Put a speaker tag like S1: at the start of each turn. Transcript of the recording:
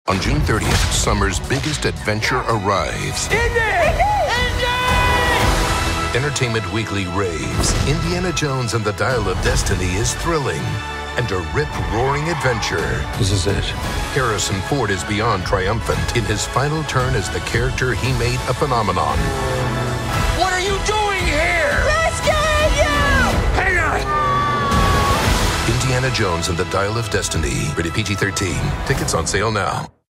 S1: On June 30th, summer's biggest adventure arrives. Entertainment Weekly raves. Indiana Jones and the Dial of Destiny is thrilling and a rip-roaring adventure.
S2: This is it.
S1: Harrison Ford is beyond triumphant in his final turn as the character he made a phenomenon.
S3: What are you doing here?
S4: Rescue you!
S3: Hang on!
S1: Indiana Jones and the Dial of Destiny. Rated PG-13. Tickets on sale now.